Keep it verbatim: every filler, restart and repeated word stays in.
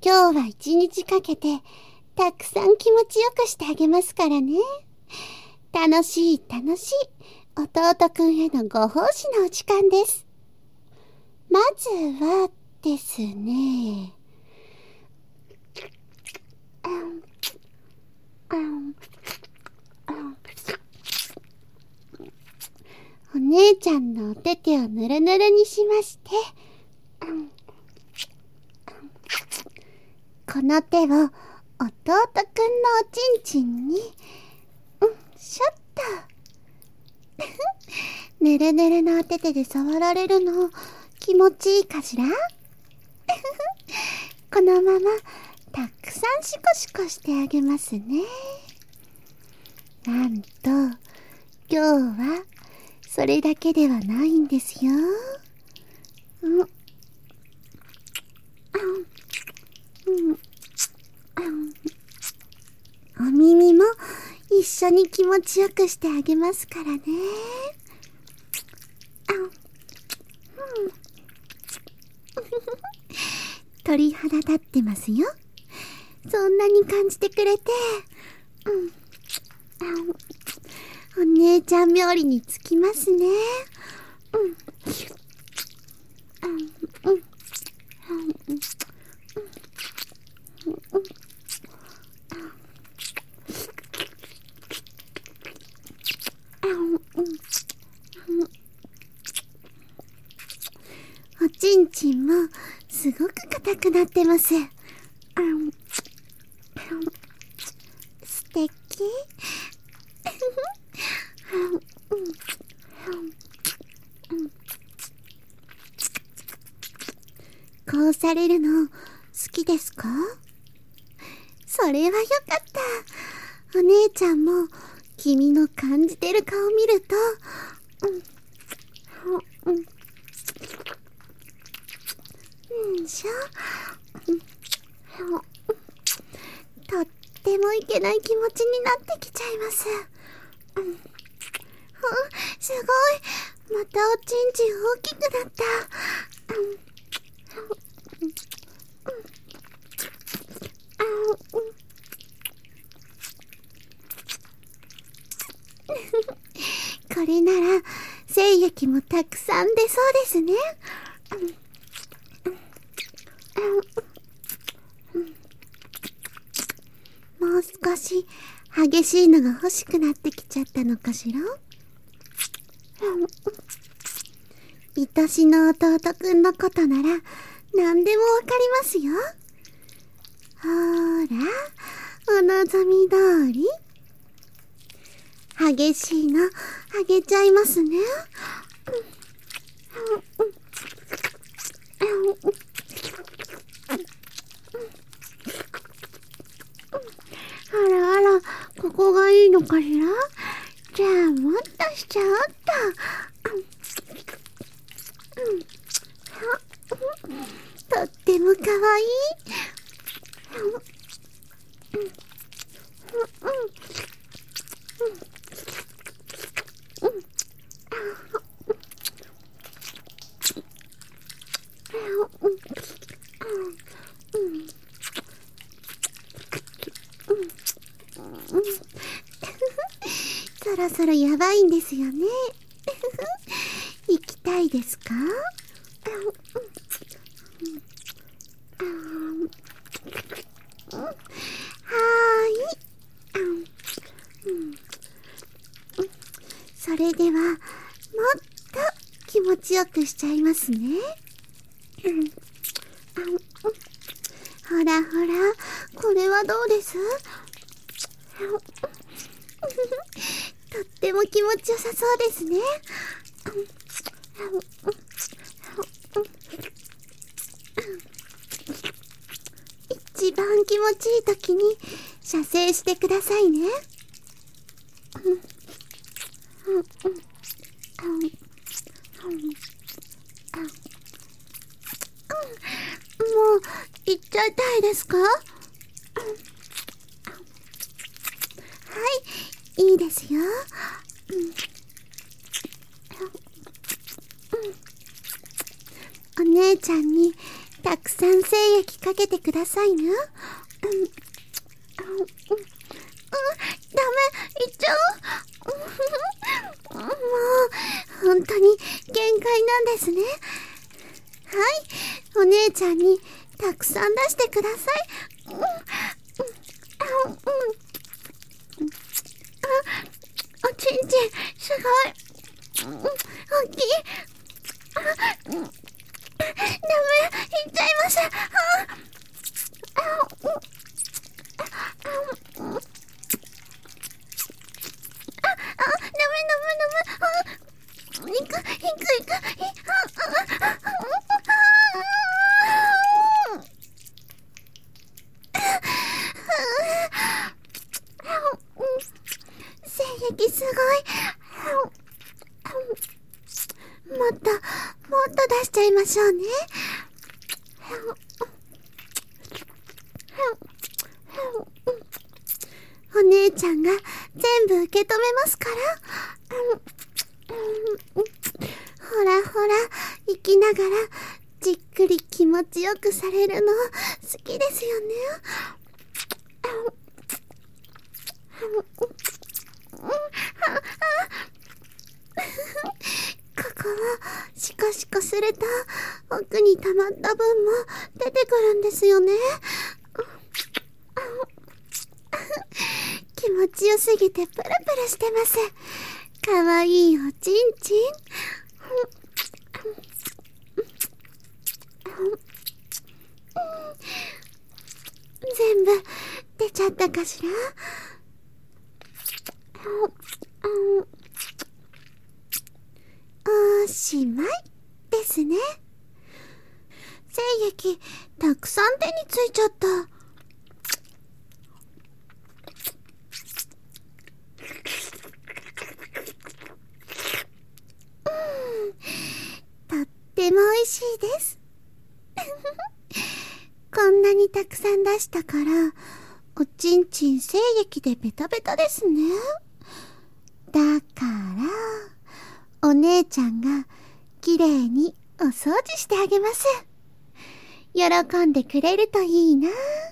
今日は一日かけてたくさん気持ちよくしてあげますからね。楽しい楽しい弟くんへのご奉仕のお時間です。まずはですね、お姉ちゃんのお手手をぬるぬるにしまして、この手を弟くんのおちんちんに、うん、しょっと。ぬるぬるのお手手で触られるの気持ちいいかしら？このままたくさんシコシコしてあげますね。なんと今日はそれだけではないんですよ。うん、うん、お耳も一緒に気持ちよくしてあげますからね。鳥肌立ってますよ。そんなに感じてくれて、うん、お姉ちゃん冥利につきますね。うん、うん、うん、おちんちんもすごく硬くなってます。素敵。こうされるの好きですか？それはよかった。お姉ちゃんも君の感じてる顔見ると、うん、うん、うんしょ、とってもいけない気持ちになってきちゃいます。うん、すごい、またおちんちん大きくなった。これなら精液もたくさん出そうですね。もう少し激しいのが欲しくなってきちゃったのかしら。愛しの弟くんのことなら何でもわかりますよ。ほら、お望み通り。激しいのあげちゃいますね。あらあら、ここがいいのかしら？じゃあもっとしちゃおっと。とってもかわいい。そろそろやばいんですよね。行きたいですか？それではもっと気持ちよくしちゃいますね。ほらほら、これはどうです？とっても気持ちよさそうですね。一番気持ちいい時に射精してくださいね。もう行っちゃいたいですか？はい、いいですよ。お姉ちゃんにたくさん精液かけてくださいね。うん、うん、うん、うん、ダメ、いっちゃう。もう、本当に限界なんですね。はい、お姉ちゃんにたくさん出してください。うん、うん、うん、うん、おちんちん、すごい。うん、大きい。あ、うん、ダメ、いっちゃいます。あ、あ、うん、あ、うん、あ、あ、ダメ、ダメ、ダメ。あ、いく、いく、いく、いく、あ、あ、あ、あ、精液すごい。もっと、もっと出しちゃいましょうね。お姉ちゃんが全部受け止めますから。ほらほら、生きながらじっくり気持ちよくされるの好きですよね。ここをシコシコすると奥に溜まった分も出てくるんですよね。気持ちよすぎてプルプルしてます。かわいいおちんちん。全部出ちゃったかしら。おしまいですね。精液たくさん手についちゃった。とっても美味しいです。こんなにたくさん出したから、おちんちん精液でベタベタですね。だから、お姉ちゃんがきれいにお掃除してあげます。喜んでくれるといいな。